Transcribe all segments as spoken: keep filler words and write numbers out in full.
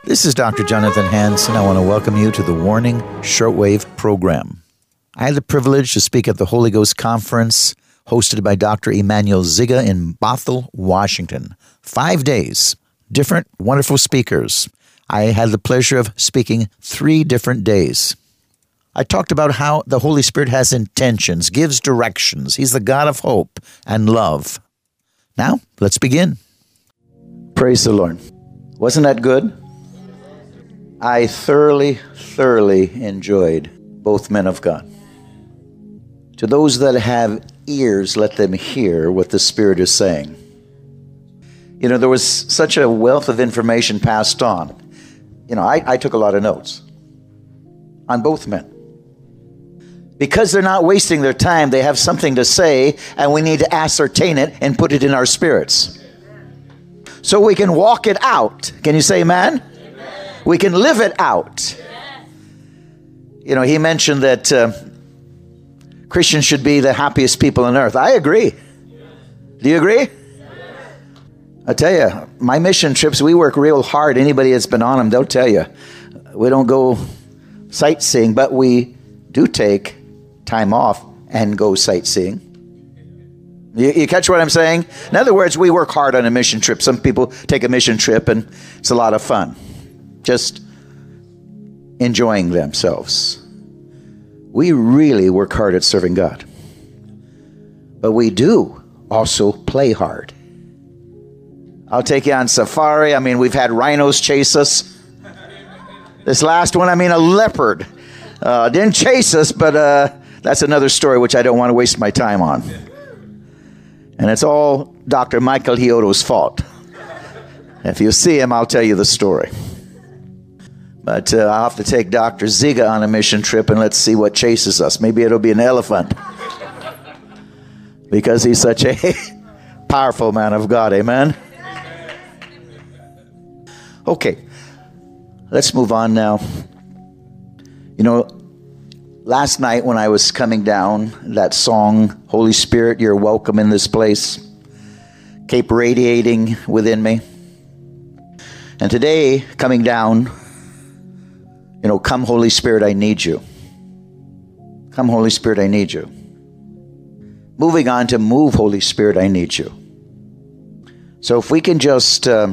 This is Doctor Jonathan Hansen. I want to welcome you to the Warning Shortwave program. I had the privilege to speak at the Holy Ghost Conference hosted by Doctor Emmanuel Ziga in Bothell, Washington. Five days, different wonderful speakers. I had the pleasure of speaking three different days. I talked about how the Holy Spirit has intentions, gives directions. He's the God of hope and love. Now, let's begin. Praise the Lord. Wasn't that good? I thoroughly, thoroughly enjoyed both men of God. To those that have ears, let them hear what the Spirit is saying. You know, there was such a wealth of information passed on. You know, I, I took a lot of notes on both men. Because they're not wasting their time, they have something to say, and we need to ascertain it and put it in our spirits. So we can walk it out. Can you say amen? Amen. We can live it out. Yes. You know, he mentioned that uh, Christians should be the happiest people on earth. I agree. Yes. Do you agree? Yes. I tell you, my mission trips, we work real hard. Anybody that's been on them, they'll tell you. We don't go sightseeing, but we do take time off and go sightseeing. You, you catch what I'm saying? In other words, we work hard on a mission trip. Some people take a mission trip and it's a lot of fun. Just enjoying themselves. We really work hard at serving God. But we do also play hard. I'll take you on safari. I mean, we've had rhinos chase us. This last one, I mean, a leopard. Uh, didn't chase us, but uh, that's another story which I don't want to waste my time on. And it's all Doctor Michael Hioto's fault. If you see him, I'll tell you the story. But uh, I'll have to take Doctor Ziga on a mission trip and let's see what chases us. Maybe it'll be an elephant. Because he's such a powerful man of God. Amen? Okay. Let's move on now. You know, last night when I was coming down, that song, Holy Spirit, You're Welcome in This Place, kept radiating within me. And today, coming down, you know, come Holy Spirit, I need you. Come Holy Spirit, I need you. Moving on to move Holy Spirit, I need you. So if we can just, uh,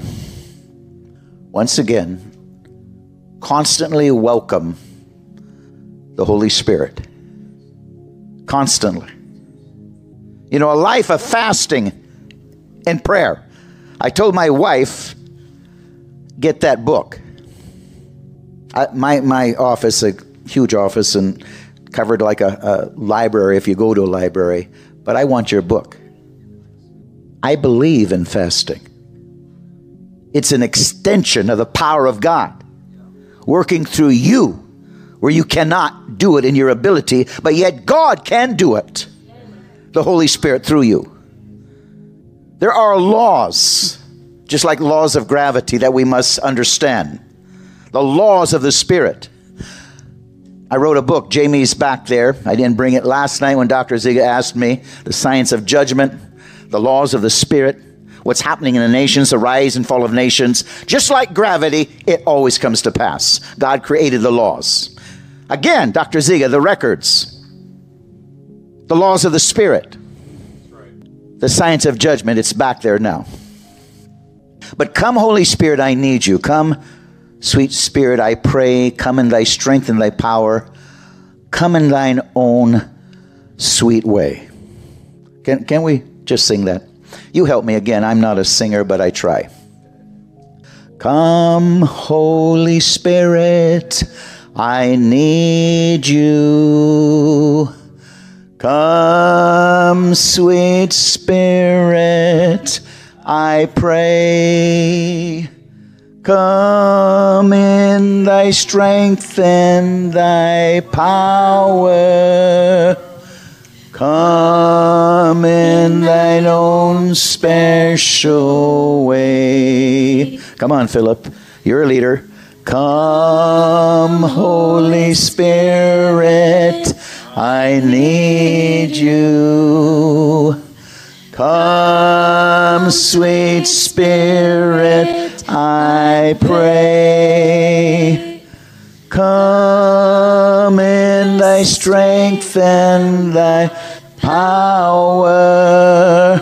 once again, constantly welcome the Holy Spirit. Constantly. You know, a life of fasting and prayer. I told my wife, get that book. I, my my office, a huge office, and covered like a, a library if you go to a library. But I want your book. I believe in fasting. It's an extension of the power of God working through you, where you cannot do it in your ability, but yet God can do it. The Holy Spirit through you. There are laws, just like laws of gravity, that we must understand. The laws of the Spirit. I wrote a book. Jamie's back there. I didn't bring it last night when Doctor Ziga asked me. The Science of Judgment, the laws of the Spirit, what's happening in the nations, the rise and fall of nations. Just like gravity, it always comes to pass. God created the laws. Again, Doctor Ziga, the records, the laws of the Spirit, the science of judgment, it's back there now. But come, Holy Spirit, I need you. Come, sweet Spirit, I pray. Come in thy strength and thy power. Come in thine own sweet way. Can, can we just sing that? You help me again. I'm not a singer, but I try. Come, Holy Spirit, I need you. Come, sweet Spirit, I pray. Come in thy strength and thy power. Come in thine own special way. Come on, Philip. You're a leader. Come, Holy Spirit, I need you. Come, sweet Spirit, I pray. thy strength and thy power.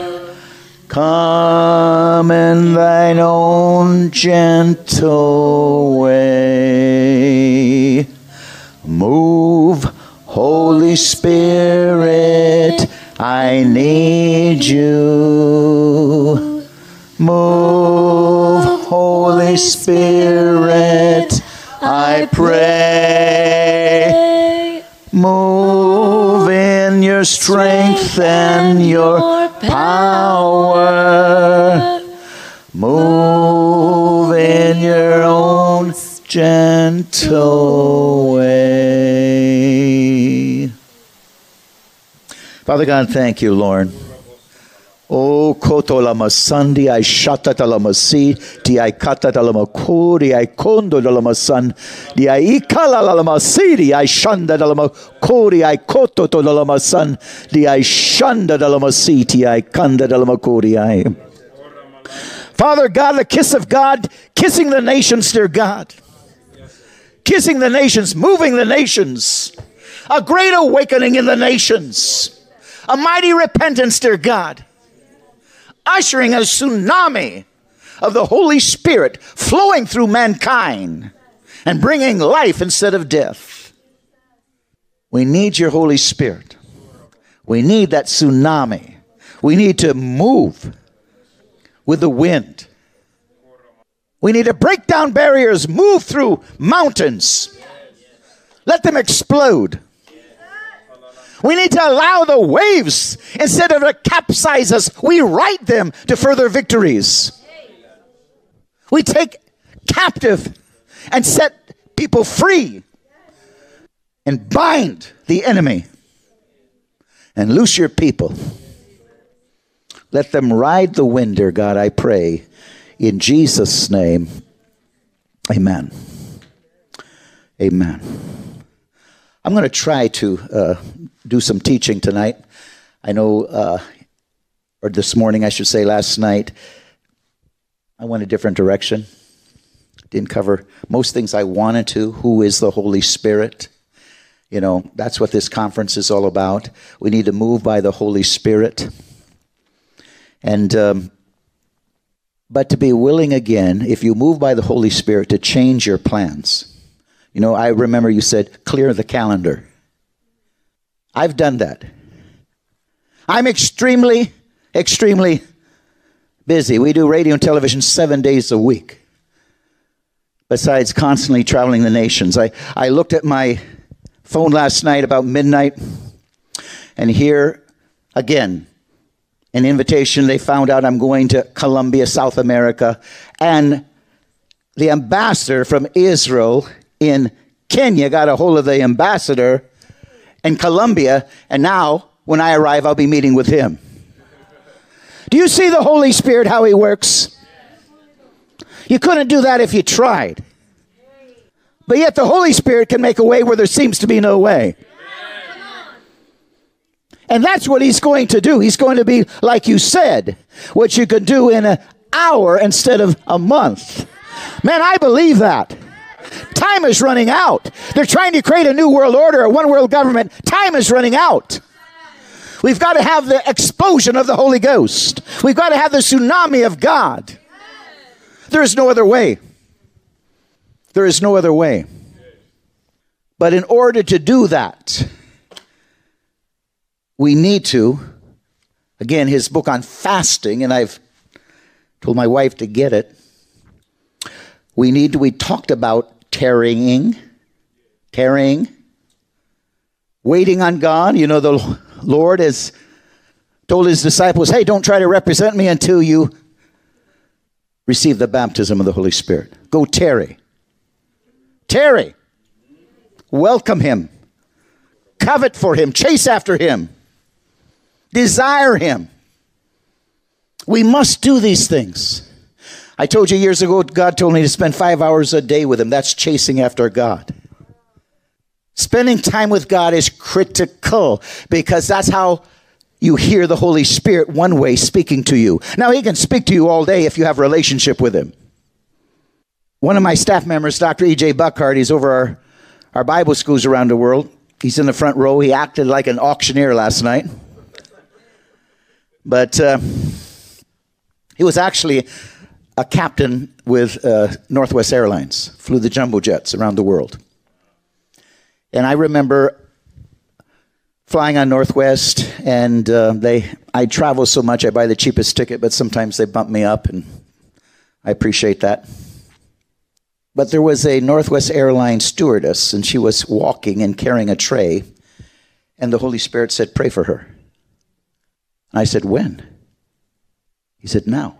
Come in thine own gentle way. Move, Holy Spirit, I need you. Move, Holy Spirit, I pray. Move in your strength and your power. Move in your own gentle way. Father God, thank you, Lord. Oh, koto lama sandi, I shata talama si, di I kata talama kuri, I kondo talama san, di I ikala talama si, di I shanda talama kuri, I koto talama san, di I shanda talama si, di I kanda talama kuri, I. Father God, the kiss of God, kissing the nations, dear God. Kissing the nations, moving the nations. A great awakening in the nations. A mighty repentance, dear God. Ushering a tsunami of the Holy Spirit flowing through mankind and bringing life instead of death. We need your Holy Spirit. We need that tsunami. We need to move with the wind. We need to break down barriers, move through mountains. Let them explode. We need to allow the waves, instead of to capsize us, we right them to further victories. We take captive and set people free and bind the enemy and loose your people. Let them ride the wind, dear God, I pray. In Jesus' name, amen. Amen. I'm going to try to uh, do some teaching tonight. I know, uh, or this morning, I should say, last night, I went a different direction. Didn't cover most things I wanted to. Who is the Holy Spirit? You know, that's what this conference is all about. We need to move by the Holy Spirit. And, um, but to be willing again, if you move by the Holy Spirit, to change your plans. You know, I remember you said, clear the calendar. I've done that. I'm extremely, extremely busy. We do radio and television seven days a week. Besides constantly traveling the nations. I, I looked at my phone last night about midnight, and here again, an invitation. They found out I'm going to Colombia, South America, and the ambassador from Israel in Kenya got a hold of the ambassador in Colombia, and now when I arrive, I'll be meeting with him. Do you see the Holy Spirit, how he works? You couldn't do that if you tried. But yet the Holy Spirit can make a way where there seems to be no way. And that's what he's going to do. He's going to be, like you said, what you could do in an hour instead of a month. Man, I believe that. Time is running out. They're trying to create a new world order, a one world government. Time is running out. We've got to have the explosion of the Holy Ghost. We've got to have the tsunami of God. There is no other way. There is no other way. But in order to do that, we need to, again, his book on fasting, and I've told my wife to get it. We need to, we talked about tarrying, tarrying, waiting on God. You know, the Lord has told his disciples, hey, don't try to represent me until you receive the baptism of the Holy Spirit. Go tarry. Tarry. Welcome him. Covet for him. Chase after him. Desire him. We must do these things. I told you years ago, God told me to spend five hours a day with him. That's chasing after God. Spending time with God is critical because that's how you hear the Holy Spirit one way speaking to you. Now, he can speak to you all day if you have a relationship with him. One of my staff members, Doctor E J Buckhart, he's over our, our Bible schools around the world. He's in the front row. He acted like an auctioneer last night. But uh, he was actually a captain with uh, Northwest Airlines, flew the jumbo jets around the world. And I remember flying on Northwest, and uh, they I travel so much, I buy the cheapest ticket, but sometimes they bump me up, and I appreciate that. But there was a Northwest Airlines stewardess, and she was walking and carrying a tray, and the Holy Spirit said, pray for her. And I said, when? He said, now.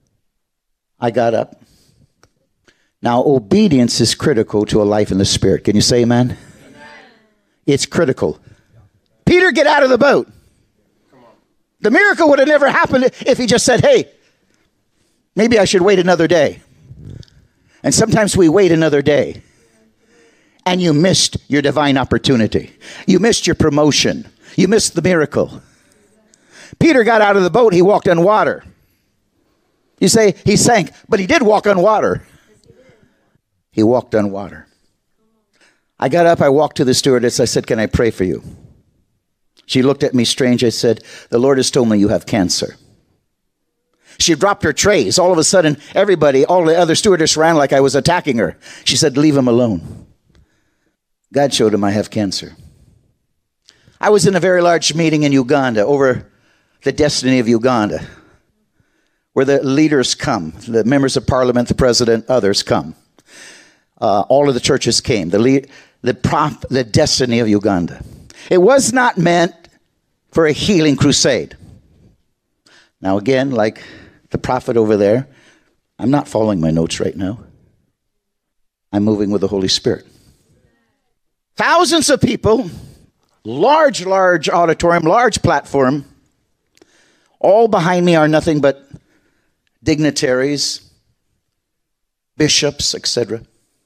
I got up. Now, obedience is critical to a life in the Spirit. Can you say amen? Amen. It's critical. Peter, get out of the boat. The miracle would have never happened if he just said, hey, maybe I should wait another day. And sometimes we wait another day, and you missed your divine opportunity. You missed your promotion. You missed the miracle. Peter got out of the boat. He walked on water. You say he sank, but he did walk on water. He walked on water. I got up. I walked to the stewardess. I said, can I pray for you? She looked at me strange. I said, the Lord has told me you have cancer. She dropped her trays. All of a sudden, everybody, all the other stewardess ran like I was attacking her. She said, leave him alone. God showed him I have cancer. I was in a very large meeting in Uganda over the destiny of Uganda, where the leaders come, the members of parliament, the president, others come. Uh, all of the churches came, the, lead, the, prop, the destiny of Uganda. It was not meant for a healing crusade. Now again, like the prophet over there, I'm not following my notes right now. I'm moving with the Holy Spirit. Thousands of people, large, large auditorium, large platform. All behind me are nothing but dignitaries, bishops, et cetera.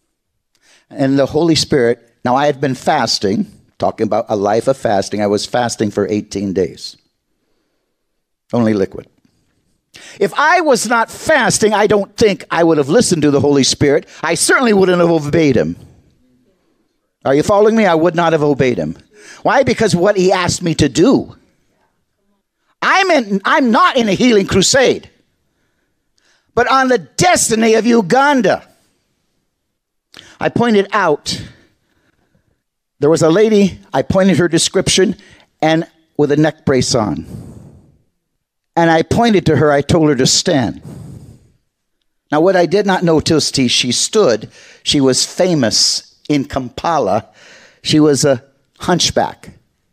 And the Holy Spirit, now I had been fasting, talking about a life of fasting. I was fasting for eighteen days. Only liquid. If I was not fasting, I don't think I would have listened to the Holy Spirit. I certainly wouldn't have obeyed him. Are you following me? I would not have obeyed him. Why? Because what he asked me to do. I'm, in, I'm not in a healing crusade, but on the destiny of Uganda. I pointed out, there was a lady, I pointed her description, and with a neck brace on. And I pointed to her, I told her to stand. Now, what I did not notice, she stood, she was famous in Kampala. She was a hunchback,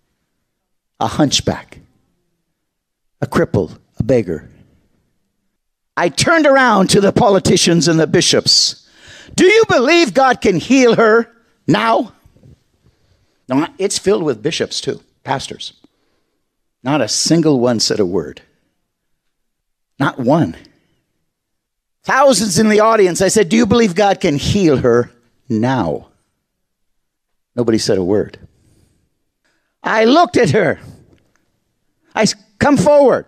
a hunchback, a cripple, a beggar. I turned around to the politicians and the bishops. Do you believe God can heal her now? No, it's filled with bishops too, pastors. Not a single one said a word. Not one. Thousands in the audience. I said, do you believe God can heal her now? Nobody said a word. I looked at her. I said, come forward.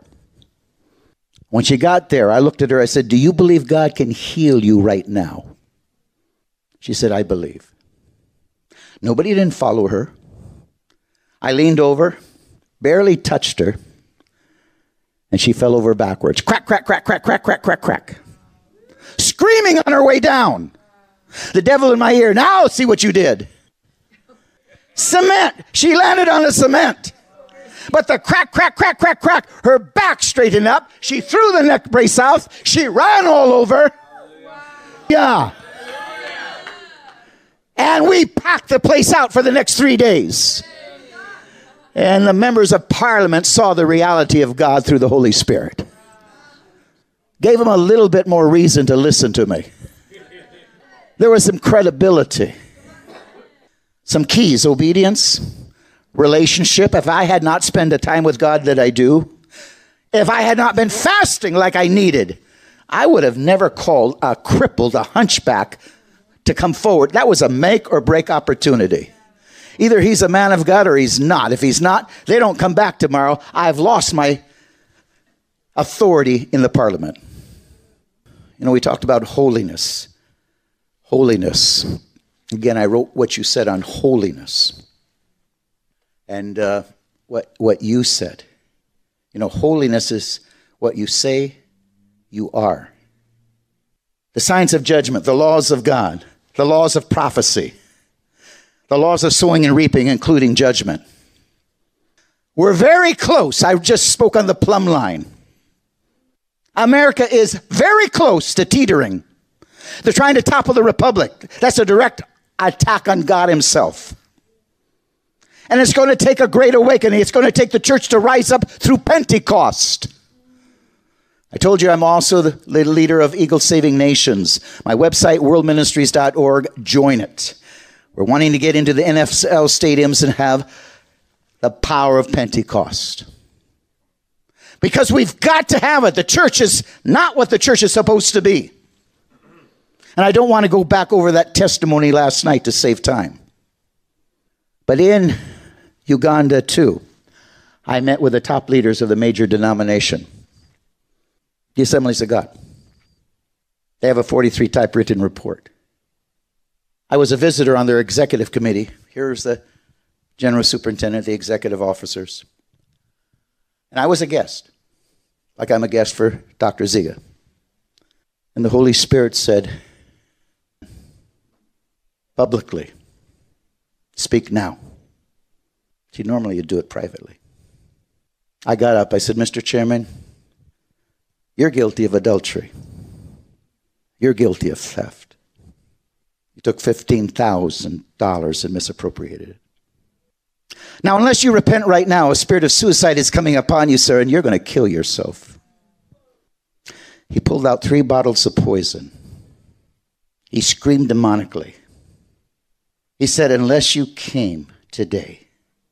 When she got there, I looked at her. I said, do you believe God can heal you right now? She said, I believe. Nobody didn't follow her. I leaned over, barely touched her, and she fell over backwards. Crack, crack, crack, crack, crack, crack, crack, crack. Screaming on her way down. The devil in my ear, now see what you did. Cement. She landed on the cement. But the crack, crack, crack, crack, crack, her back straightened up. She threw the neck brace out. She ran all over. Yeah. And we packed the place out for the next three days. And the members of parliament saw the reality of God through the Holy Spirit. Gave them a little bit more reason to listen to me. There was some credibility. Some keys: obedience, relationship. If I had not spent the time with God that I do, if I had not been fasting like I needed, I would have never called a crippled, a hunchback to come forward. That was a make or break opportunity. Either he's a man of God or he's not. If he's not, they don't come back tomorrow. I've lost my authority in the parliament. You know, we talked about holiness. Holiness. Again, I wrote what you said on holiness. and uh, what, what you said. You know, holiness is what you say you are. The science of judgment, the laws of God, the laws of prophecy, the laws of sowing and reaping, including judgment. We're very close. I just spoke on the plumb line. America is very close to teetering. They're trying to topple the republic. That's a direct attack on God himself. And it's going to take a great awakening. It's going to take the church to rise up through Pentecost. I told you I'm also the leader of Eagle Saving Nations. My website, world ministries dot org. Join it. We're wanting to get into the N F L stadiums and have the power of Pentecost. Because we've got to have it. The church is not what the church is supposed to be. And I don't want to go back over that testimony last night to save time. But in Uganda, too, I met with the top leaders of the major denomination, the Assemblies of God. They have a forty-three typewritten report. I was a visitor on their executive committee. Here's the general superintendent, the executive officers. And I was a guest, like I'm a guest for Doctor Ziga. And the Holy Spirit said, publicly, speak now. See, normally you do it privately. I got up, I said, Mister Chairman, you're guilty of adultery. You're guilty of theft. You took fifteen thousand dollars and misappropriated it. Now, unless you repent right now, a spirit of suicide is coming upon you, sir, and you're going to kill yourself. He pulled out three bottles of poison. He screamed demonically. He said, unless you came today,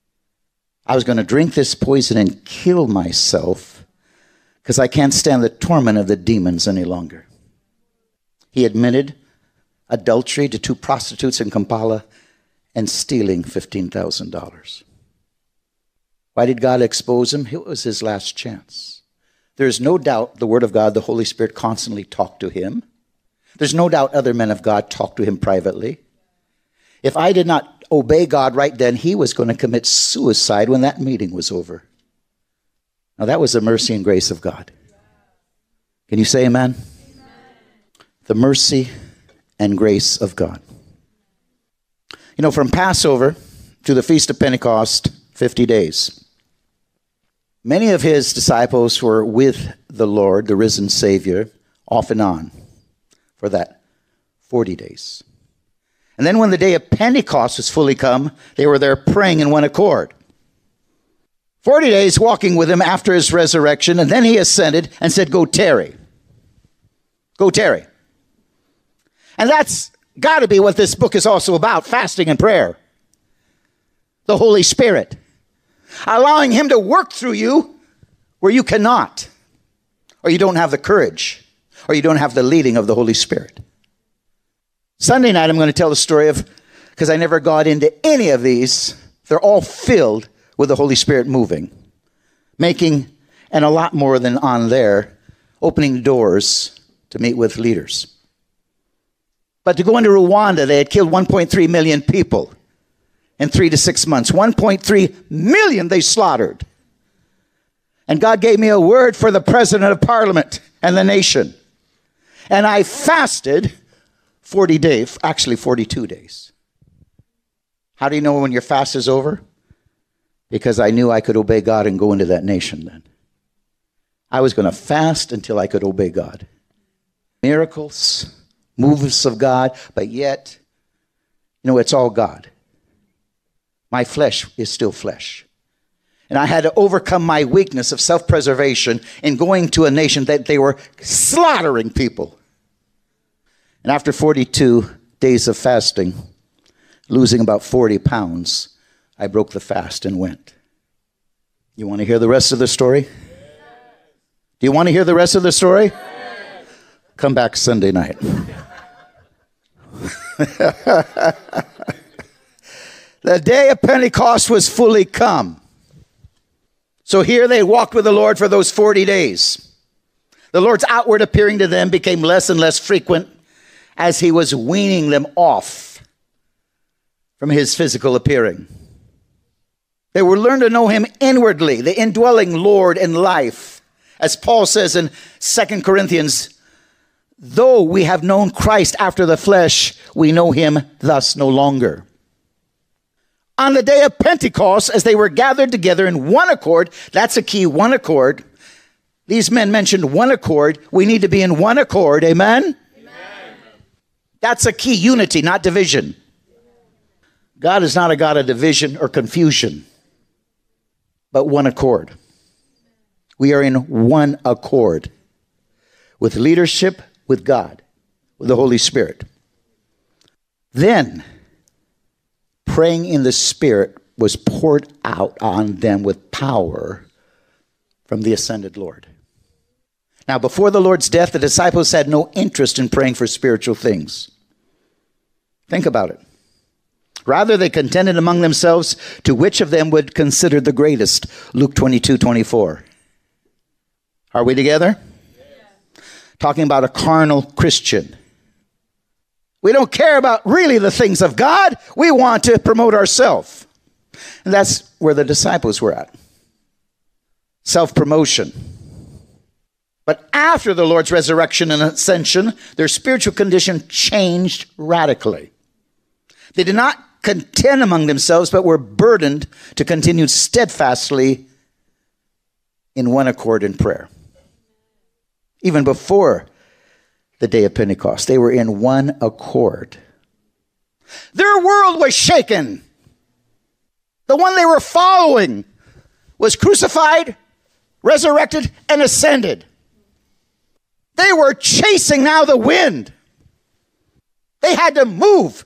I was going to drink this poison and kill myself because I can't stand the torment of the demons any longer. He admitted adultery to two prostitutes in Kampala and stealing fifteen thousand dollars. Why did God expose him? It was his last chance. There's no doubt the Word of God, the Holy Spirit, constantly talked to him. There's no doubt other men of God talked to him privately. If I did not obey God right then, he was going to commit suicide when that meeting was over. Now that was the mercy and grace of God. Can you say amen? Amen. The mercy and grace of God. You know, from Passover to the Feast of Pentecost, fifty days. Many of his disciples were with the Lord, the risen Savior, off and on for that forty days. And then when the day of Pentecost was fully come, they were there praying in one accord. forty days walking with him after his resurrection, and then he ascended and said, go tarry. Go tarry. And that's got to be what this book is also about, fasting and prayer. The Holy Spirit. Allowing him to work through you where you cannot, or you don't have the courage, or you don't have the leading of the Holy Spirit. Sunday night, I'm going to tell the story of, because I never got into any of these, they're all filled with the Holy Spirit moving, making, and a lot more than on there, opening doors to meet with leaders. But to go into Rwanda, they had killed one point three million people in three to six months. one point three million they slaughtered. And God gave me a word for the president of parliament and the nation. And I fasted forty days, actually forty-two days. How do you know when your fast is over? Because I knew I could obey God and go into that nation then. I was going to fast until I could obey God. Miracles, moves of God, but yet, you know, it's all God. My flesh is still flesh. And I had to overcome my weakness of self-preservation in going to a nation that they were slaughtering people. And after forty-two days of fasting, losing about forty pounds, I broke the fast and went. You want to hear the rest of the story? Yes. Do you want to hear the rest of the story? Yes. Come back Sunday night. The day of Pentecost was fully come. So here they walked with the Lord for those forty days. The Lord's outward appearing to them became less and less frequent as he was weaning them off from his physical appearing. They will learn to know him inwardly, the indwelling Lord in life. As Paul says in Second Corinthians, though we have known Christ after the flesh, we know him thus no longer. On the day of Pentecost, as they were gathered together in one accord, that's a key, one accord. These men mentioned one accord. We need to be in one accord, amen? Amen. That's a key, unity, not division. God is not a God of division or confusion, but one accord. We are in one accord with leadership, with God, with the Holy Spirit. Then, praying in the Spirit was poured out on them with power from the ascended Lord. Now, before the Lord's death, the disciples had no interest in praying for spiritual things. Think about it. Rather, they contended among themselves to which of them would consider the greatest. Luke twenty-two twenty-four. Are we together? Yeah. Talking about a carnal Christian. We don't care about really the things of God. We want to promote ourselves. And that's where the disciples were at. Self-promotion. But after the Lord's resurrection and ascension, their spiritual condition changed radically. They did not contend among themselves, but were burdened to continue steadfastly in one accord in prayer. Even before the day of Pentecost, they were in one accord. Their world was shaken. The one they were following was crucified, resurrected, and ascended. They were chasing now the wind. They had to move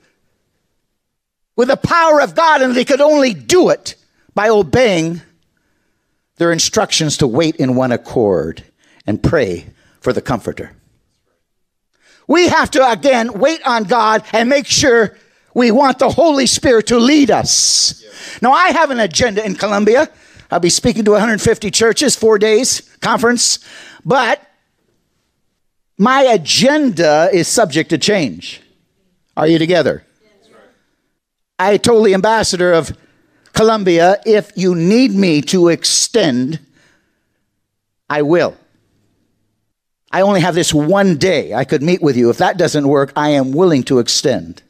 with the power of God, and they could only do it by obeying their instructions to wait in one accord and pray for the Comforter. We have to, again, wait on God and make sure we want the Holy Spirit to lead us. Yes. Now, I have an agenda in Columbia. I'll be speaking to one hundred fifty churches, four days, conference. But my agenda is subject to change. Are you together? Yes. I told the ambassador of Columbia, if you need me to extend, I will. I only have this one day I could meet with you. If that doesn't work, I am willing to extend.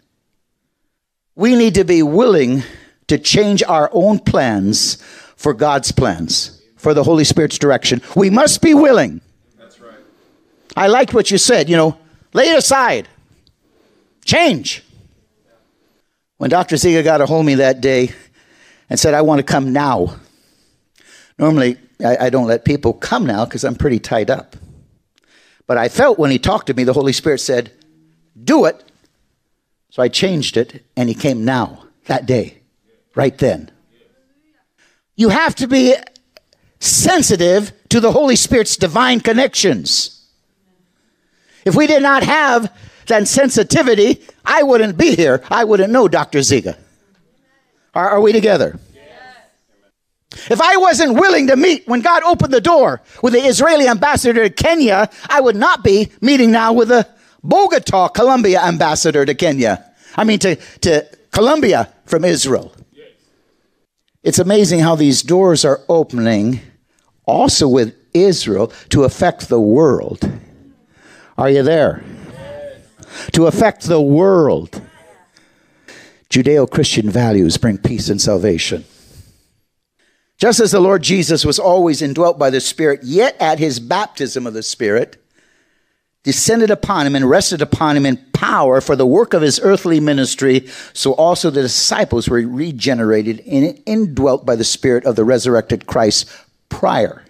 We need to be willing to change our own plans for God's plans, for the Holy Spirit's direction. We must be willing. That's right. I liked what you said, you know, lay it aside. Change. When Doctor Ziga got a hold of me that day and said, I want to come now. Normally, I, I don't let people come now because I'm pretty tied up. But I felt when he talked to me, the Holy Spirit said, do it. So I changed it, and he came now, that day, right then. You have to be sensitive to the Holy Spirit's divine connections. If we did not have that sensitivity, I wouldn't be here. I wouldn't know Doctor Ziga. Are, are we together? If I wasn't willing to meet when God opened the door with the Israeli ambassador to Kenya, I would not be meeting now with the Bogota, Colombia ambassador to Kenya. I mean to, to Colombia from Israel. Yes. It's amazing how these doors are opening also with Israel to affect the world. Are you there? Yes. To affect the world. Judeo-Christian values bring peace and salvation. Just as the Lord Jesus was always indwelt by the Spirit, yet at his baptism of the Spirit, descended upon him and rested upon him in power for the work of his earthly ministry, so also the disciples were regenerated and indwelt by the Spirit of the resurrected Christ prior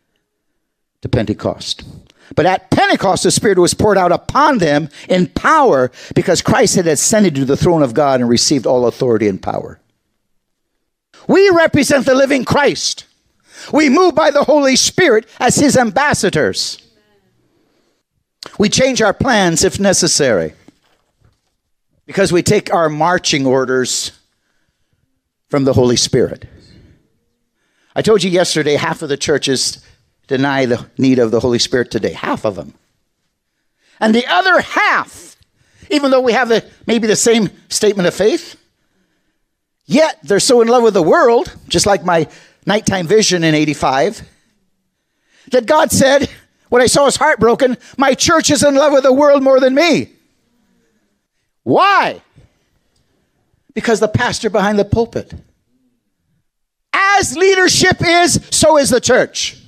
to Pentecost. But at Pentecost, the Spirit was poured out upon them in power because Christ had ascended to the throne of God and received all authority and power. We represent the living Christ. We move by the Holy Spirit as his ambassadors. We change our plans if necessary because we take our marching orders from the Holy Spirit. I told you yesterday, half of the churches deny the need of the Holy Spirit today. Half of them. And the other half, even though we have the maybe the same statement of faith, Yet they're so in love with the world, just like my nighttime vision in eighty-five, that God said, when I saw his heart broken, my church is in love with the world more than me. Why? Because the pastor behind the pulpit. As leadership is, so is the church.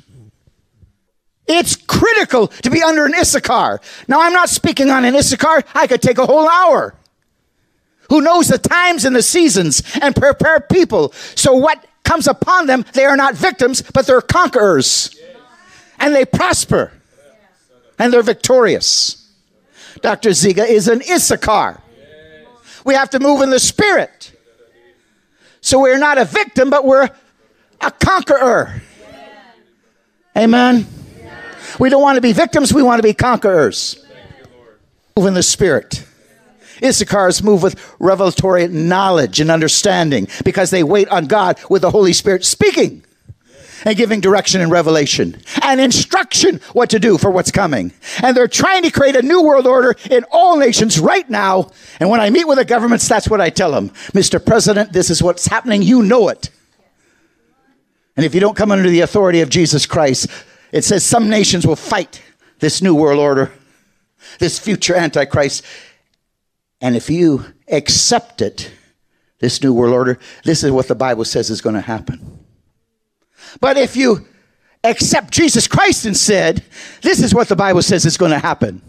It's critical to be under an Issachar. Now, I'm not speaking on an Issachar. I could take a whole hour. Who knows the times and the seasons and prepare people. So what comes upon them, they are not victims, but they're conquerors. Yes. And they prosper. Yes. And they're victorious. Doctor Ziga is an Issachar. Yes. We have to move in the spirit. So we're not a victim, but we're a conqueror. Yes. Amen. Yes. We don't want to be victims, we want to be conquerors. Thank you, Lord. Move in the spirit. Issachars move with revelatory knowledge and understanding because they wait on God with the Holy Spirit speaking and giving direction and revelation and instruction what to do for what's coming. And they're trying to create a new world order in all nations right now. And when I meet with the governments, that's what I tell them. Mister President, this is what's happening. You know it. And if you don't come under the authority of Jesus Christ, it says some nations will fight this new world order, this future Antichrist. And if you accept it, this new world order, this is what the Bible says is going to happen. But if you accept Jesus Christ instead, this is what the Bible says is going to happen.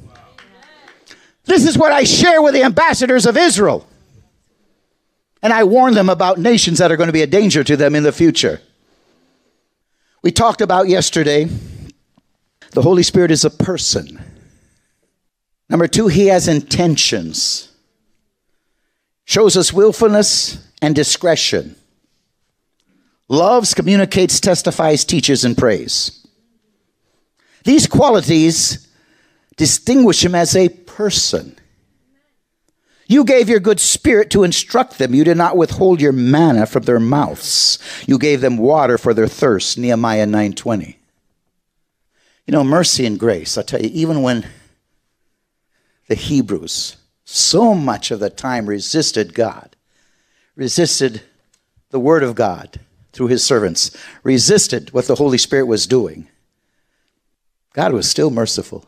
This is what I share with the ambassadors of Israel. And I warn them about nations that are going to be a danger to them in the future. We talked about yesterday, the Holy Spirit is a person. Number two, he has intentions. Shows us willfulness and discretion. Loves, communicates, testifies, teaches, and prays. These qualities distinguish him as a person. You gave your good spirit to instruct them. You did not withhold your manna from their mouths. You gave them water for their thirst. Nehemiah nine twenty. You know, mercy and grace. I'll tell you, even when the Hebrews so much of the time resisted God, resisted the word of God through his servants, resisted what the Holy Spirit was doing, God was still merciful.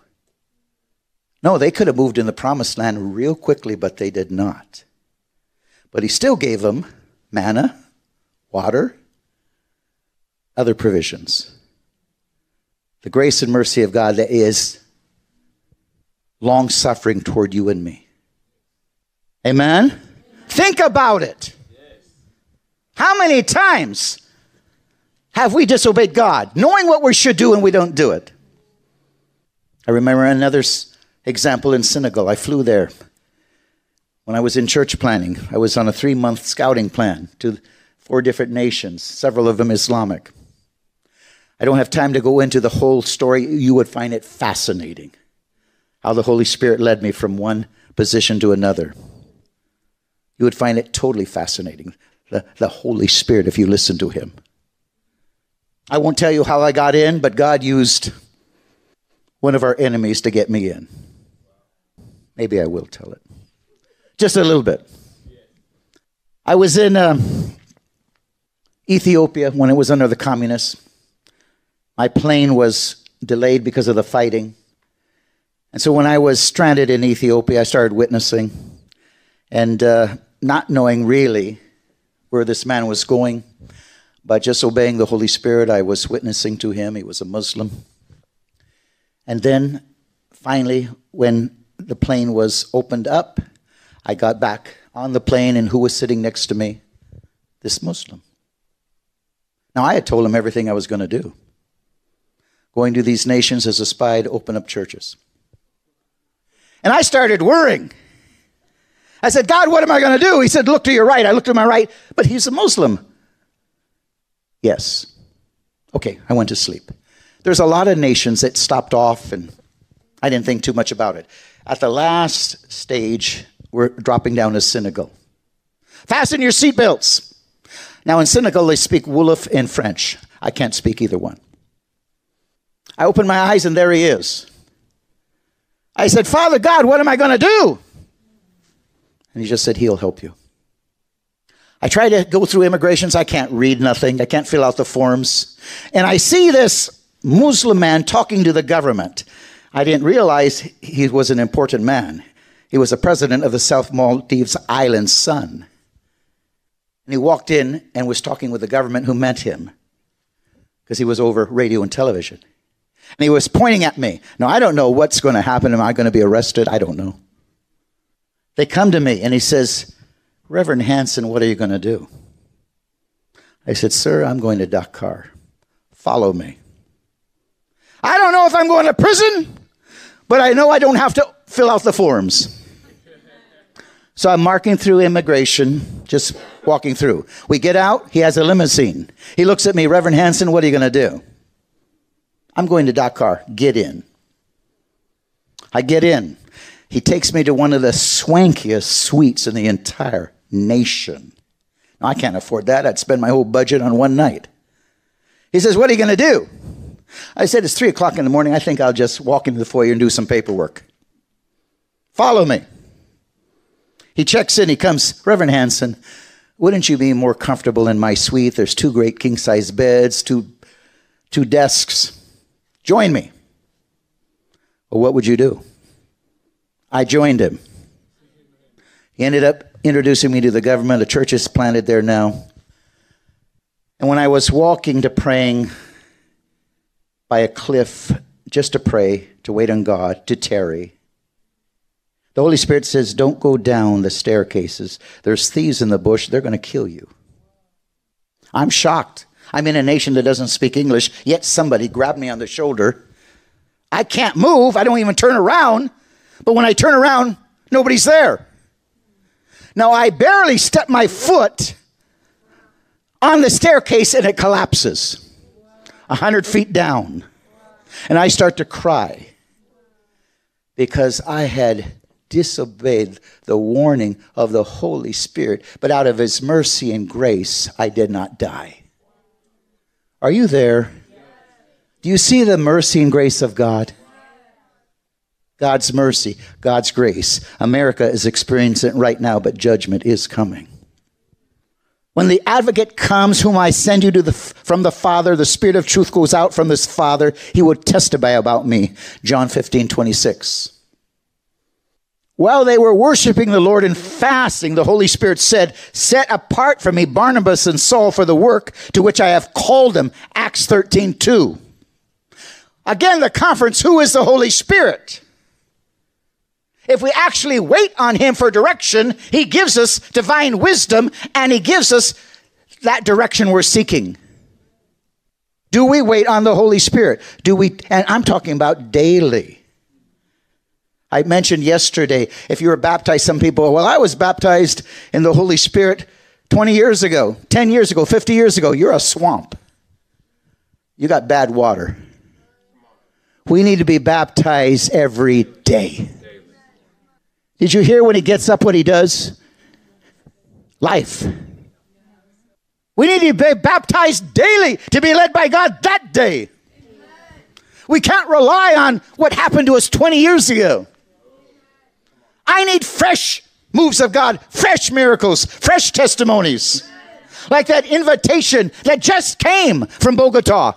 No, they could have moved in the promised land real quickly, but they did not. But he still gave them manna, water, other provisions. The grace and mercy of God that is long-suffering toward you and me. Amen? Think about it. How many times have we disobeyed God, knowing what we should do and we don't do it? I remember another example in Senegal. I flew there when I was in church planning. I was on a three-month scouting plan to four different nations, several of them Islamic. I don't have time to go into the whole story. You would find it fascinating how the Holy Spirit led me from one position to another. You would find it totally fascinating. The, the Holy Spirit, if you listen to him. I won't tell you how I got in, but God used one of our enemies to get me in. Maybe I will tell it. Just a little bit. I was in um, Ethiopia when it was under the communists. My plane was delayed because of the fighting. And so when I was stranded in Ethiopia, I started witnessing. And uh, not knowing really where this man was going, but just obeying the Holy Spirit, I was witnessing to him. He was a Muslim. And then finally, when the plane was opened up, I got back on the plane, and who was sitting next to me? This Muslim. Now, I had told him everything I was going to do. Going to these nations as a spy to open up churches. And I started worrying. I said, God, what am I going to do? He said, look to your right. I looked to my right, but he's a Muslim. Yes. Okay, I went to sleep. There's a lot of nations that stopped off, and I didn't think too much about it. At the last stage, we're dropping down to Senegal. Fasten your seatbelts. Now, in Senegal, they speak Wolof and French. I can't speak either one. I opened my eyes, and there he is. I said, Father God, what am I going to do? And he just said, he'll help you. I try to go through immigrations. I can't read nothing. I can't fill out the forms. And I see this Muslim man talking to the government. I didn't realize he was an important man. He was the president of the South Maldives Islands Sun. And he walked in and was talking with the government who met him because he was over radio and television. And he was pointing at me. Now, I don't know what's going to happen. Am I going to be arrested? I don't know. They come to me and he says, Reverend Hansen, what are you going to do? I said, sir, I'm going to Dakar. Follow me. I don't know if I'm going to prison, but I know I don't have to fill out the forms. So I'm marking through immigration, just walking through. We get out. He has a limousine. He looks at me, Reverend Hansen, what are you going to do? I'm going to Dakar. Get in. I get in. He takes me to one of the swankiest suites in the entire nation. Now, I can't afford that. I'd spend my whole budget on one night. He says, what are you going to do? I said, it's three o'clock in the morning. I think I'll just walk into the foyer and do some paperwork. Follow me. He checks in. He comes, Reverend Hansen, wouldn't you be more comfortable in my suite? There's two great king-size beds, two, two desks. Join me. Well, what would you do? I joined him. He ended up introducing me to the government. A church is planted there now. And when I was walking to praying by a cliff, just to pray, to wait on God, to tarry, the Holy Spirit says, don't go down the staircases. There's thieves in the bush. They're going to kill you. I'm shocked. I'm in a nation that doesn't speak English, yet somebody grabbed me on the shoulder. I can't move. I don't even turn around. But when I turn around, nobody's there. Now, I barely step my foot on the staircase and it collapses a hundred feet down. And I start to cry because I had disobeyed the warning of the Holy Spirit. But out of his mercy and grace, I did not die. Are you there? Do you see the mercy and grace of God? God's mercy, God's grace. America is experiencing it right now, but judgment is coming. When the advocate comes, whom I send you to the, from the Father, the Spirit of truth goes out from this Father. He will testify about me. John fifteen twenty-six. While they were worshiping the Lord and fasting, the Holy Spirit said, set apart for me Barnabas and Saul for the work to which I have called them. Acts thirteen two. Again, the conference, who is the Holy Spirit? If we actually wait on him for direction, he gives us divine wisdom and he gives us that direction we're seeking. Do we wait on the Holy Spirit? Do we? And I'm talking about daily. I mentioned yesterday, if you were baptized, some people, well, I was baptized in the Holy Spirit twenty years ago, ten years ago, fifty years ago. You're a swamp. You got bad water. We need to be baptized every day. Did you hear when he gets up what he does? Life. We need to be baptized daily to be led by God that day. We can't rely on what happened to us twenty years ago. I need fresh moves of God, fresh miracles, fresh testimonies. Like that invitation that just came from Bogota.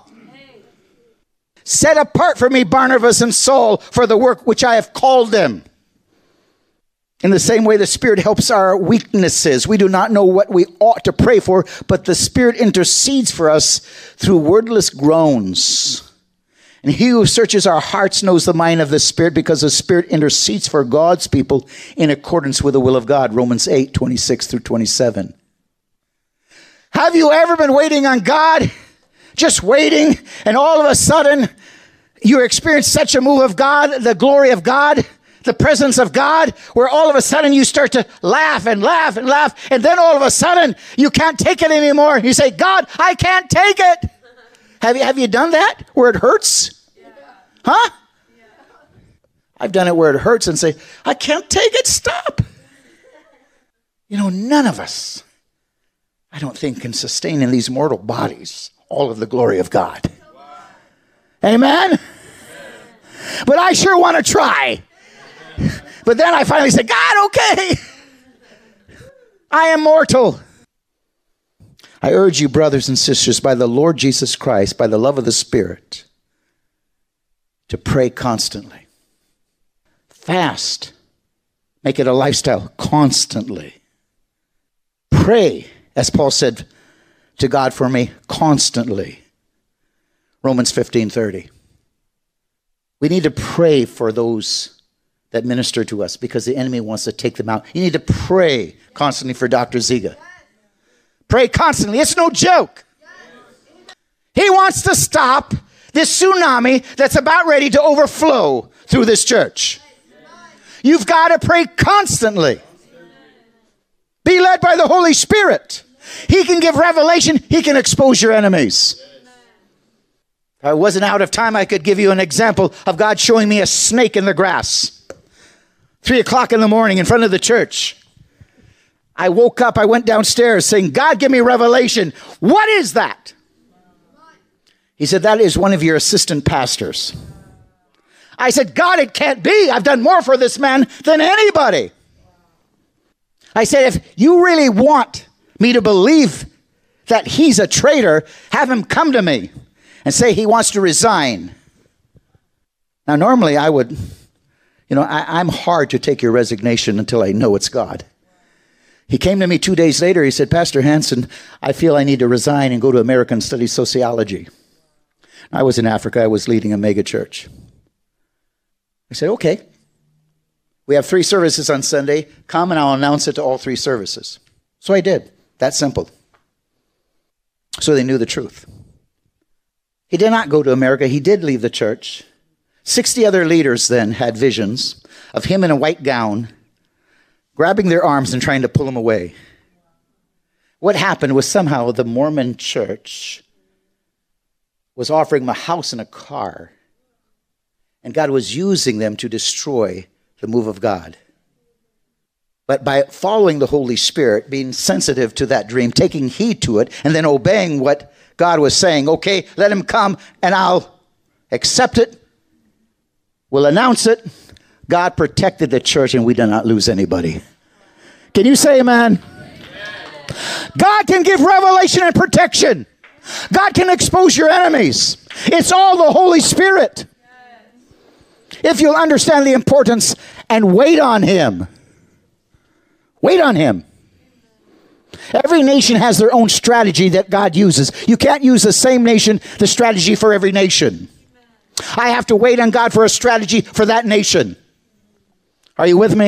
Set apart for me Barnabas and Saul for the work which I have called them. In the same way, the Spirit helps our weaknesses. We do not know what we ought to pray for, but the Spirit intercedes for us through wordless groans. And he who searches our hearts knows the mind of the Spirit, because the Spirit intercedes for God's people in accordance with the will of God. Romans eight, twenty-six through twenty-seven. Have you ever been waiting on God? Just waiting, and all of a sudden, you experience such a move of God, the glory of God, the presence of God, where all of a sudden you start to laugh and laugh and laugh, and then all of a sudden you can't take it anymore. You say, God, I can't take it. Have you, have you done that where it hurts? Yeah. Huh? Yeah. I've done it where it hurts and say, I can't take it, stop. You know, none of us, I don't think, can sustain in these mortal bodies all of the glory of God. Wow. Amen? Amen? But I sure want to try. But then I finally said, God, okay. I am mortal. I urge you, brothers and sisters, by the Lord Jesus Christ, by the love of the Spirit, to pray constantly. Fast. Make it a lifestyle constantly. Pray, as Paul said to God for me, constantly. Romans fifteen thirty. We need to pray for those that minister to us because the enemy wants to take them out. You need to pray constantly for Doctor Ziga. Pray constantly. It's no joke. He wants to stop this tsunami that's about ready to overflow through this church. You've got to pray constantly. Be led by the Holy Spirit. He can give revelation. He can expose your enemies. If I wasn't out of time, I could give you an example of God showing me a snake in the grass. Three o'clock in the morning in front of the church. I woke up, I went downstairs saying, God, give me revelation. What is that? He said, that is one of your assistant pastors. I said, God, it can't be. I've done more for this man than anybody. I said, if you really want me to believe that he's a traitor, have him come to me and say he wants to resign. Now, normally I would, you know, I, I'm hard to take your resignation until I know it's God. He came to me two days later. He said, Pastor Hansen, I feel I need to resign and go to American Study Sociology. I was in Africa. I was leading a mega church. I said, okay. We have three services on Sunday. Come and I'll announce it to all three services. So I did. That simple. So they knew the truth. He did not go to America. He did leave the church. Sixty other leaders then had visions of him in a white gown, grabbing their arms and trying to pull them away. What happened was somehow the Mormon church was offering him a house and a car, and God was using them to destroy the move of God. But by following the Holy Spirit, being sensitive to that dream, taking heed to it, and then obeying what God was saying, okay, let him come and I'll accept it, we'll announce it. God protected the church and we did not lose anybody. Can you say amen? Amen? God can give revelation and protection. God can expose your enemies. It's all the Holy Spirit. If you'll understand the importance and wait on him. Wait on him. Every nation has their own strategy that God uses. You can't use the same nation, the strategy for every nation. I have to wait on God for a strategy for that nation. Are you with me?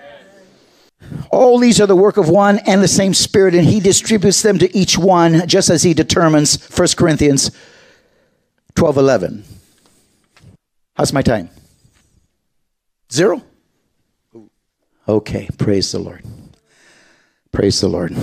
Yes. All these are the work of one and the same Spirit, and he distributes them to each one just as he determines. First Corinthians twelve eleven. How's my time? Zero? Okay, praise the Lord. Praise the Lord.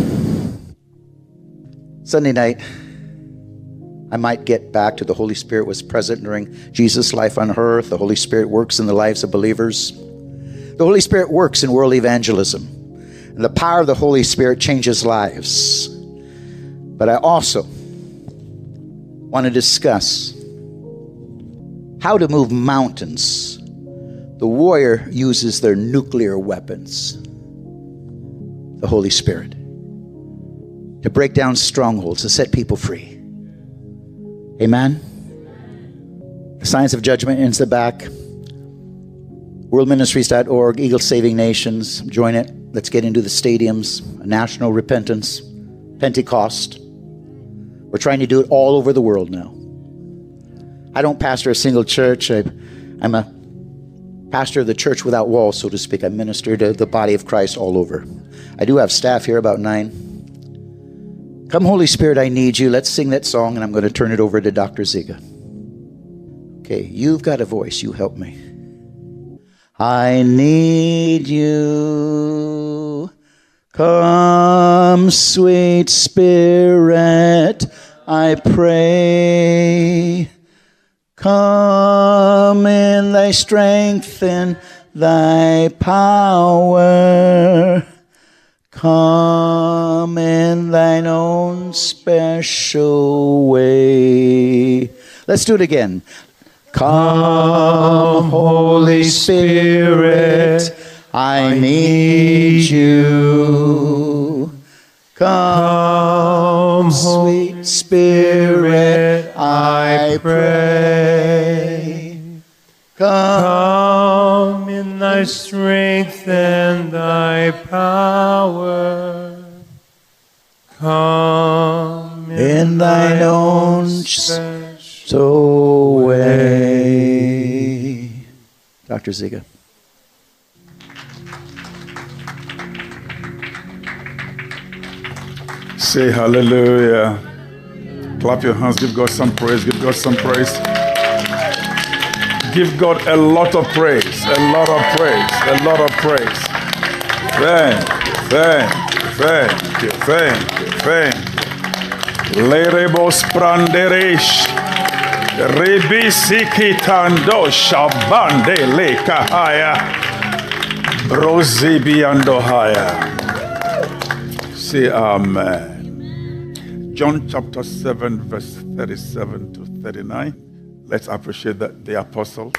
Sunday night, I might get back to the Holy Spirit was present during Jesus' life on earth. The Holy Spirit works in the lives of believers. The Holy Spirit works in world evangelism. And the power of the Holy Spirit changes lives. But I also want to discuss how to move mountains. The warrior uses their nuclear weapons. The Holy Spirit. To break down strongholds, to set people free. Amen? The Science of Judgment ends the back. world ministries dot org, Eagle Saving Nations. Join it. Let's get into the stadiums. National repentance. Pentecost. We're trying to do it all over the world now. I don't pastor a single church. I, I'm a pastor of the church without walls, so to speak. I minister to the body of Christ all over. I do have staff here, about nine. Come, Holy Spirit, I need you. Let's sing that song, and I'm going to turn it over to Doctor Ziga. Okay, you've got a voice. You help me. I need you. Come, sweet Spirit, I pray. Come in thy strength and thy power. Come in thine own special way. Let's do it again. Come, Holy Spirit, I need you. Come, Spirit, I pray. Come in thy strength and thy power. Come in, in thine own special way. Doctor Ziga. Say hallelujah. Clap your hands. Give God some praise. Give God some praise. Give God a lot of praise. A lot of praise. A lot of praise. Thank you. Thank you. Thank you. Thank you. Thank you. Lerebos pranderesh. Rebisikitando shabande lekahaya. Brozibiandohaya. Say amen. John chapter seven, verse thirty-seven to thirty-nine. Let's appreciate that the apostle.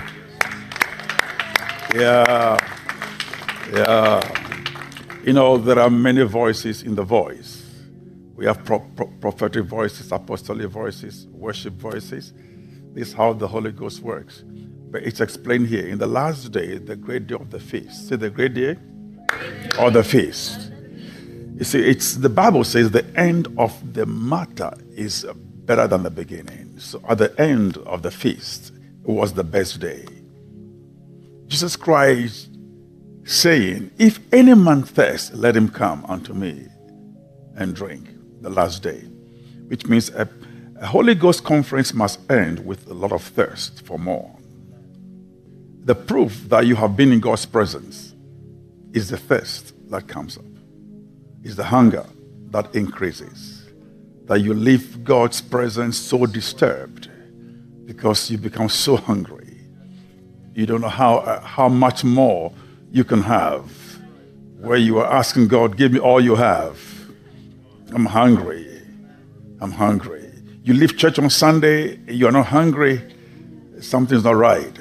Yeah. Yeah. You know, there are many voices in the voice. We have pro- pro- prophetic voices, apostolic voices, worship voices. This is how the Holy Ghost works. But it's explained here. In the last day, the great day of the feast. Say the great day or the feast. You see, it's the Bible says the end of the matter is better than the beginning. So at the end of the feast, it was the best day. Jesus Christ saying, if any man thirst, let him come unto me and drink, the last day. Which means a, a Holy Ghost conference must end with a lot of thirst for more. The proof that you have been in God's presence is the thirst that comes up. Is the hunger that increases. That you leave God's presence so disturbed because you become so hungry. You don't know how, uh, how much more you can have. Where you are asking God, give me all you have. I'm hungry. I'm hungry. You leave church on Sunday, you are not hungry. Something's not right.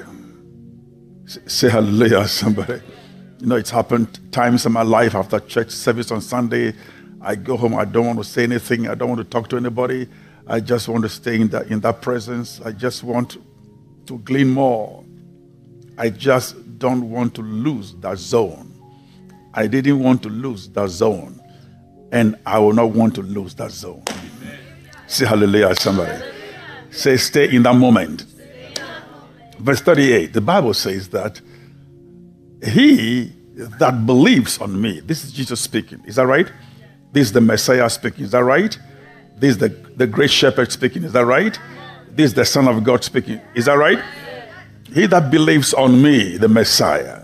Say hallelujah, somebody. You know, it's happened times in my life after church service on Sunday. I go home, I don't want to say anything. I don't want to talk to anybody. I just want to stay in that, in that presence. I just want to glean more. I just don't want to lose that zone. I didn't want to lose that zone. And I will not want to lose that zone. Amen. Say hallelujah, somebody. Say stay in that moment. Verse thirty-eight, the Bible says that he that believes on me, this is Jesus speaking, is that right? This is the Messiah speaking, is that right? This is the, the great shepherd speaking, is that right? This is the Son of God speaking, is that right? He that believes on me, the Messiah,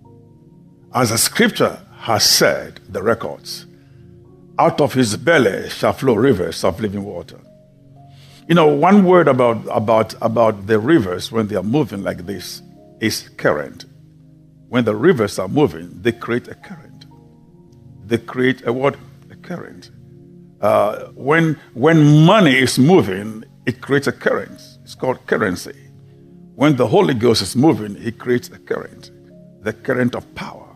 as the scripture has said, the records, out of his belly shall flow rivers of living water. You know, one word about, about, about the rivers when they are moving like this is current. When the rivers are moving, they create a current. They create a what? A current. Uh, when, when money is moving, it creates a current. It's called currency. When the Holy Ghost is moving, he creates a current. The current of power.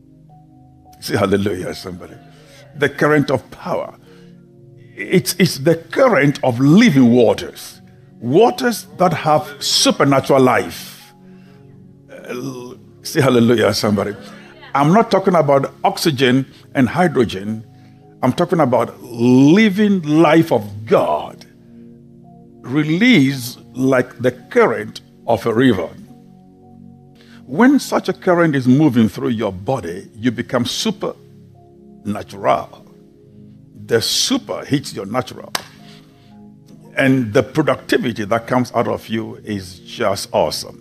Say hallelujah, somebody. The current of power. It's, it's the current of living waters. Waters that have supernatural life. Uh, Say hallelujah, somebody. I'm not talking about oxygen and hydrogen. I'm talking about living life of God. Released like the current of a river. When such a current is moving through your body, you become supernatural. The super hits your natural. And the productivity that comes out of you is just awesome.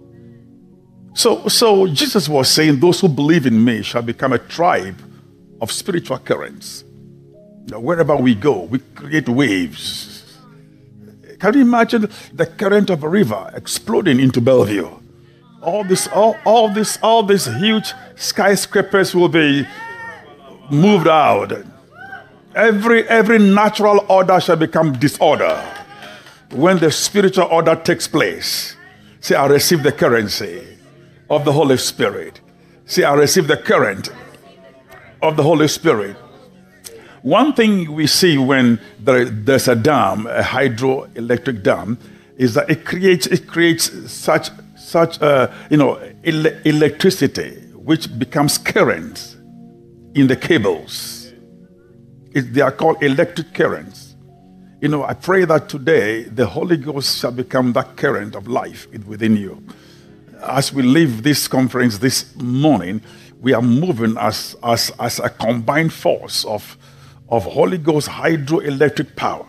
So, so Jesus was saying, those who believe in me shall become a tribe of spiritual currents. Now, wherever we go, we create waves. Can you imagine the current of a river exploding into Bellevue? All this, all, all this, all these huge skyscrapers will be moved out. Every, every natural order shall become disorder. When the spiritual order takes place, say, I receive the currency of the Holy Spirit. Say, I receive the current of the Holy Spirit. One thing we see when there, there's a dam, a hydroelectric dam, is that it creates it creates such such uh, you know ele- electricity which becomes current in the cables. It, they are called electric currents. You know, I pray that today the Holy Ghost shall become that current of life within you. As we leave this conference this morning, we are moving as as as a combined force of of Holy Ghost hydroelectric power,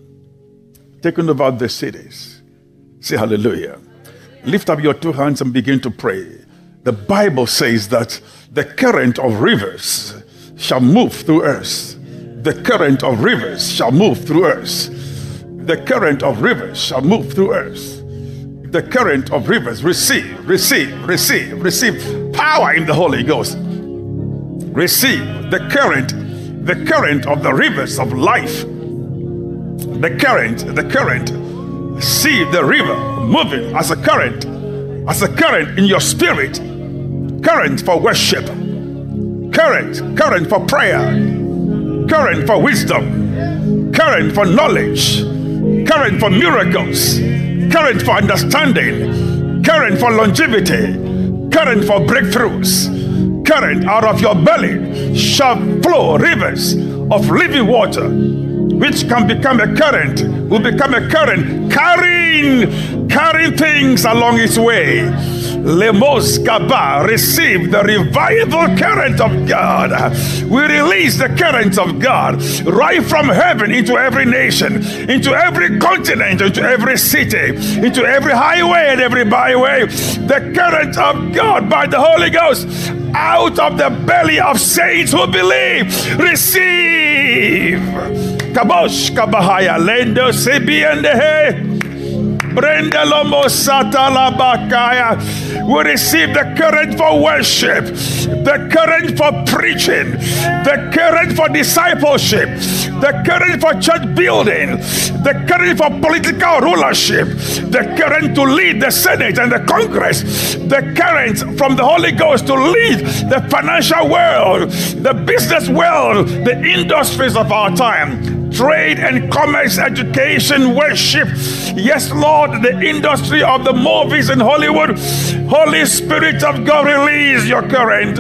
taking over the cities. Say hallelujah. Lift up your two hands and begin to pray. The Bible says that the current of rivers shall move through us. The current of rivers shall move through us. The current of rivers shall move through us. The current of rivers, receive, receive, receive, receive power in the Holy Ghost. Receive the current, the current of the rivers of life. The current, the current. See the river moving as a current, as a current in your spirit. Current for worship. Current, current for prayer. Current for wisdom. Current for knowledge. Current for miracles. Current for understanding. Current for longevity. Current for breakthroughs. Current out of your belly shall flow rivers of living water, which can become a current, will become a current, carrying, carrying things along its way. Lemos Gaba, receive the revival current of God. We release the current of God right from heaven into every nation, into every continent, into every city, into every highway and every byway. The current of God by the Holy Ghost out of the belly of saints who believe. Receive. Kabosh kabahaya lendo sebi and he brenda lomo satala bakaya. We receive the current for worship, the current for preaching, the current for discipleship, the current for church building, the current for political rulership, the current to lead the Senate and the Congress, the current from the Holy Ghost to lead the financial world, the business world, the industries of our time. Trade and commerce, education, worship. Yes, Lord, the industry of the movies in Hollywood. Holy Spirit of God, release your current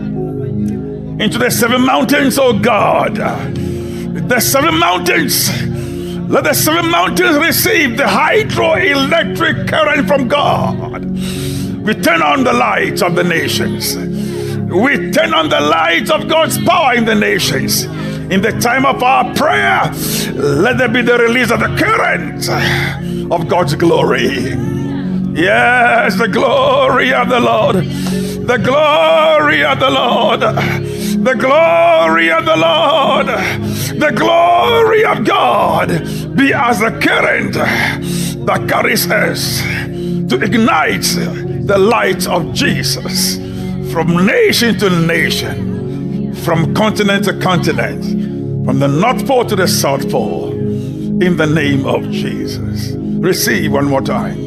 into the seven mountains, oh God. The seven mountains. Let the seven mountains receive the hydroelectric current from God. We turn on the lights of the nations. We turn on the lights of God's power in the nations. In the time of our prayer, let there be the release of the current of God's glory. Yes, the glory of the Lord. The glory of the Lord. The glory of the Lord. The glory of God be as the current that carries us to ignite the light of Jesus from nation to nation, from continent to continent, from the North Pole to the South Pole, in the name of Jesus. Receive one more time.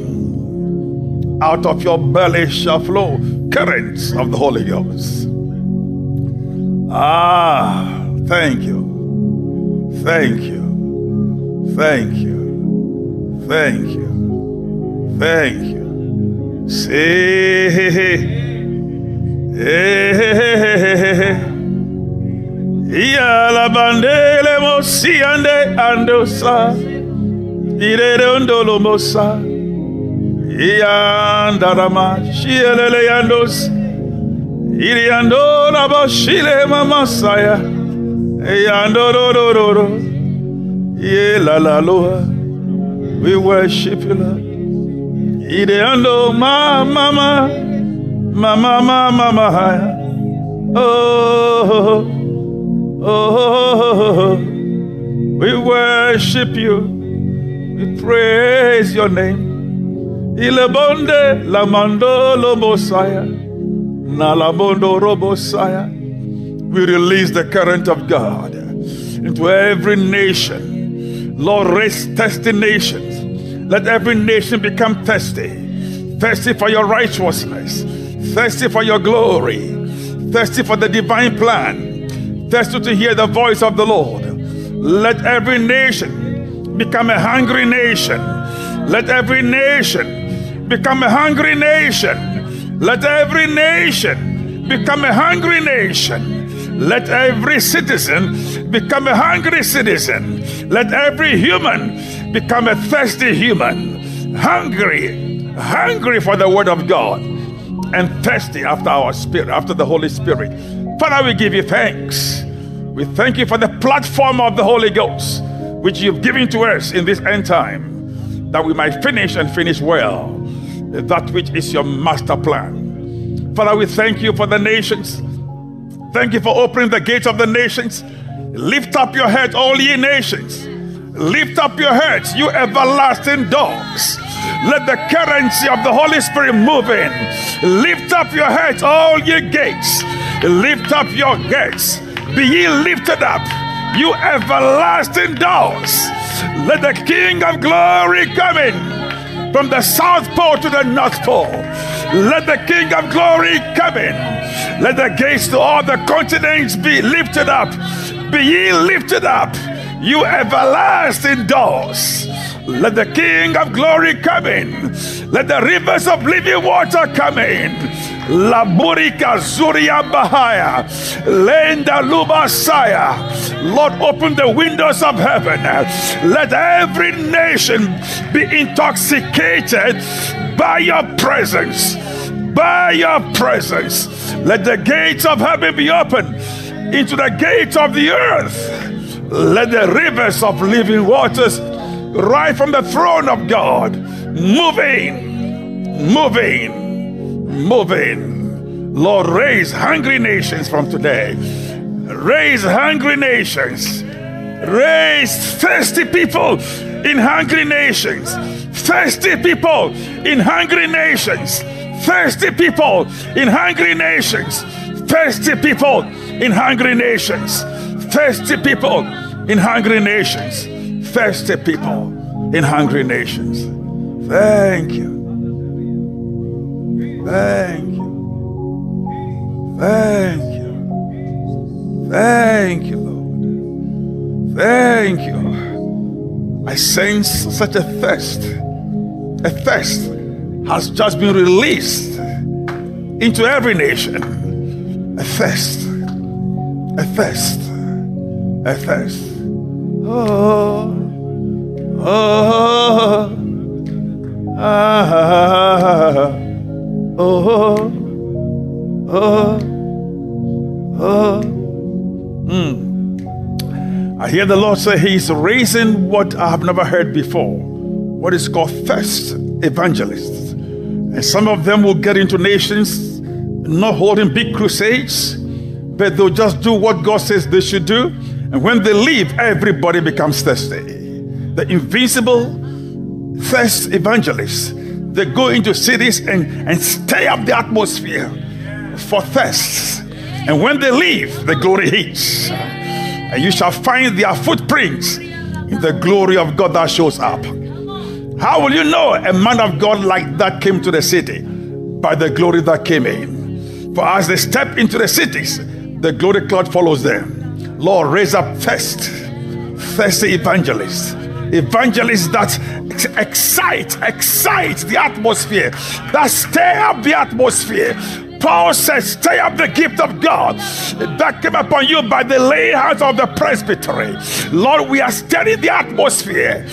Out of your belly shall flow currents of the Holy Ghost. Ah, thank you. Thank you. Thank you. Thank you. Thank you. Say, hey, hey, hey, hey. Ya la bandele mosi ande andosa, ire ondolo mosa, ya andarama shielele andos, ire andola bashile mamasaya, ya andorororo, ye la la loa. We worship you, Lord. Ire ando ma mama, mama mama mama, oh. Oh, we worship you. We praise your name. Ilebonde la mando lo Messiah. Na la mondo robosaya. We release the current of God into every nation. Lord, raise thirsty nations. Let every nation become thirsty. Thirsty for your righteousness. Thirsty for your glory. Thirsty for the divine plan. thirsty to hear the voice of the Lord. Let every nation become a hungry nation. Let every nation become a hungry nation. Let every nation become a hungry nation. Let every citizen become a hungry citizen. Let every human become a thirsty human. Hungry, hungry for the word of God, and thirsty after our spirit, after the Holy Spirit. Father, we give you thanks. We thank you for the platform of the Holy Ghost, which you've given to us in this end time, that we might finish and finish well that which is your master plan. Father, we thank you for the nations. Thank you for opening the gates of the nations. Lift up your head, all ye nations. Lift up your heads, you everlasting doors. Let the currency of the Holy Spirit move in. Lift up your heads, all ye gates. Lift up your gates. Be ye lifted up, you everlasting doors. Let the King of glory come in from the South Pole to the North Pole. Let the King of glory come in. Let the gates to all the continents be lifted up. Be ye lifted up, you everlasting doors. Let the King of glory come in. Let the rivers of living water come in. La Burika Zuria Bahaya. Lenda Lubasaya. Lord, open the windows of heaven. Let every nation be intoxicated by your presence. By your presence. Let the gates of heaven be open into the gates of the earth. Let the rivers of living waters right from the throne of God, moving, moving, moving. Lord, raise hungry nations from today. Raise hungry nations. Raise thirsty people in hungry nations. Thirsty people in hungry nations. Thirsty people in hungry nations. Thirsty people in hungry nations. Thirsty people in hungry nations. Thirsty people in hungry nations. Thank you. Thank you. Thank you. Thank you, Lord. Thank you. I sense such a thirst. A thirst has just been released into every nation. A thirst. A thirst. A thirst. Oh. Oh, ah, oh, oh, oh. Mm. I hear the Lord say He's raising what I have never heard before, what is called thirst evangelists. And some of them will get into nations, not holding big crusades, but they'll just do what God says they should do. And when they leave, everybody becomes thirsty. The invincible thirst evangelists, they go into cities and, and stir up the atmosphere for thirst. And when they leave, the glory hits. And you shall find their footprints in the glory of God that shows up. How will you know a man of God like that came to the city? By the glory that came in. For as they step into the cities, the glory cloud follows them. Lord, raise up thirst, thirsty evangelists. Evangelists that excite, excite the atmosphere, that stir up the atmosphere. Paul says, stir up the gift of God that came upon you by the laying hands of the presbytery. Lord, we are stirring the atmosphere.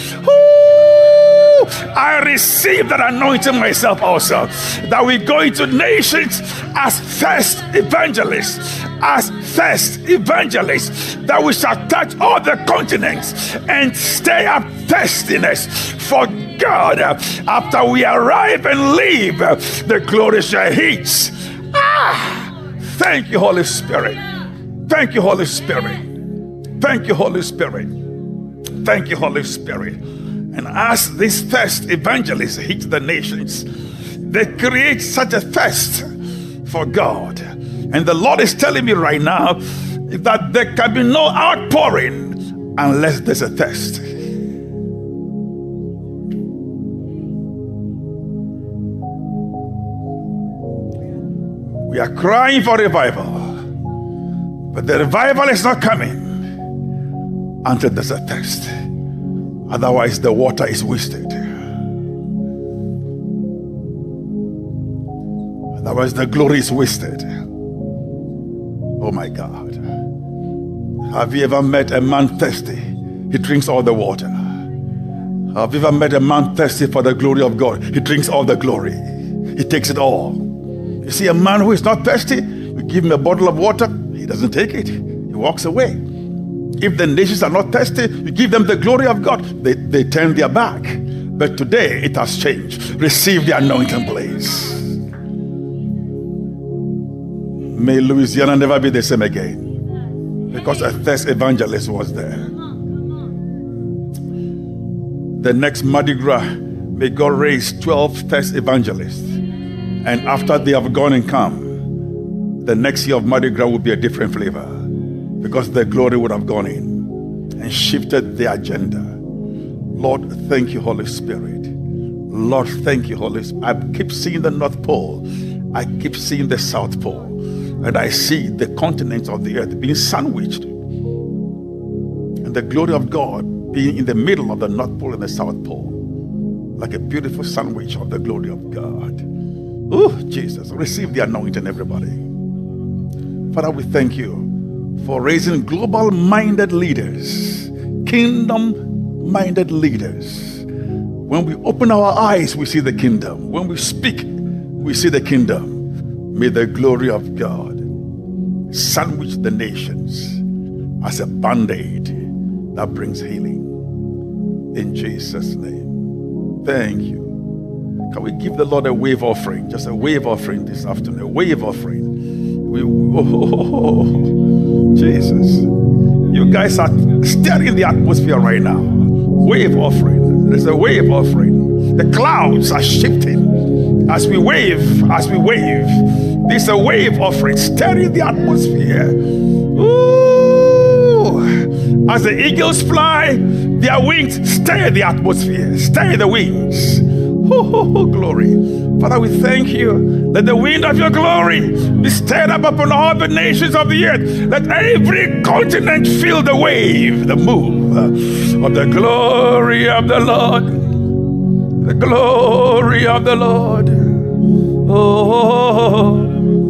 Ooh, I receive that anointing myself also, that we go into nations as thirst evangelists, as thirst evangelists, that we shall touch all the continents and stir up thirstiness for God. After we arrive and leave, the glory shall hit. Ah, thank you, Holy Spirit. Thank you, Holy Spirit. Thank you, Holy Spirit. Thank you, Holy Spirit. And as these thirst evangelists hit the nations, they create such a thirst for God. And the Lord is telling me right now that there can be no outpouring unless there's a thirst. We are crying for revival, But the revival is not coming until there's a thirst. Otherwise, the water is wasted. Otherwise, the glory is wasted. Oh my God. Have you ever met a man thirsty? He drinks all the water. Have you ever met a man thirsty for the glory of God? He drinks all the glory. He takes it all. You see a man who is not thirsty, you give him a bottle of water, he doesn't take it. He walks away. If the nations are not thirsty, you give them the glory of God, they, they turn their back. But today it has changed. Receive the anointing, please. May Louisiana never be the same again, because a thirst evangelist was there. The next Mardi Gras, may God raise twelve thirst evangelists. And after they have gone and come, the next year of Mardi Gras will be a different flavor, because the glory would have gone in and shifted the agenda. Lord, thank you, Holy Spirit. Lord, thank you, Holy Spirit. I keep seeing the North Pole. I keep seeing the South Pole. And I see the continents of the earth being sandwiched. And the glory of God being in the middle of the North Pole and the South Pole. Like a beautiful sandwich of the glory of God. Oh, Jesus, receive the anointing, everybody. Father, we thank you for raising global-minded leaders, kingdom-minded leaders. When we open our eyes, we see the kingdom. When we speak, we see the kingdom. May the glory of God sandwich the nations as a band-aid that brings healing. In Jesus' name. Thank you. Can we give the Lord a wave offering? Just a wave offering this afternoon. A wave offering. We, oh, Jesus. You guys are stirring the atmosphere right now. Wave offering. There's a wave offering. The clouds are shifting as we wave, as we wave. There's a wave offering, stirring the atmosphere. Ooh. As the eagles fly, their wings stir the atmosphere, stir the wings. Oh, glory. Father, we thank you. Let the wind of your glory be stirred up upon all the nations of the earth. Let every continent feel the wave, the move of the glory of the Lord. The glory of the Lord. Oh,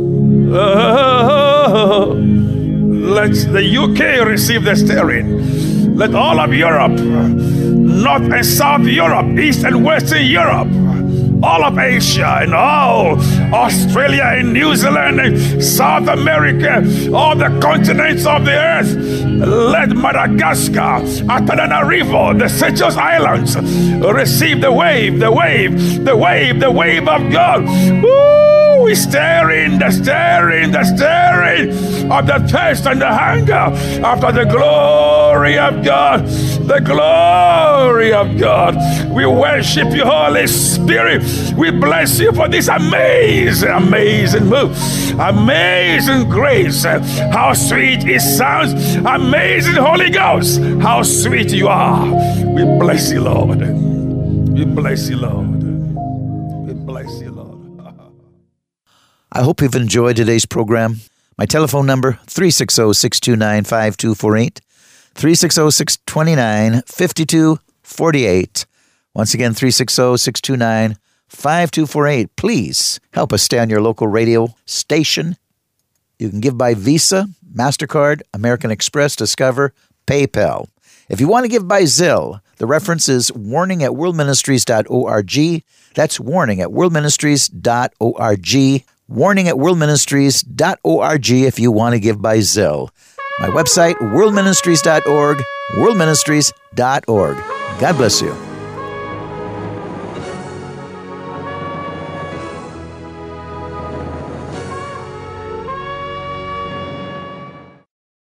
oh, let the U K receive the stirring. Let all of Europe, North and South Europe, East and Western Europe, all of Asia and all Australia and New Zealand and South America, all the continents of the earth. Let Madagascar, Antananarivo, the Seychelles Islands receive the wave, the wave, the wave, the wave of God. Woo! We stirring, the stirring, the stirring of the thirst and the hunger after the glory of God, the glory of God. We worship you, Holy Spirit. We bless you for this amazing, amazing move, amazing grace. How sweet it sounds. Amazing Holy Ghost. How sweet you are. We bless you, Lord. We bless you, Lord. We bless you, Lord. I hope you've enjoyed today's program. My telephone number, three six zero, six two nine, five two four eight, three six zero, six two nine, five two four eight. Once again, three six zero, six two nine, five two four eight. Please help us stay on your local radio station. You can give by Visa, MasterCard, American Express, Discover, PayPal. If you want to give by Zelle, the reference is warning at world ministries dot org. That's warning at world ministries dot org. Warning at world ministries dot org if you want to give by Zelle. My website, world ministries dot org, world ministries dot org. God bless you.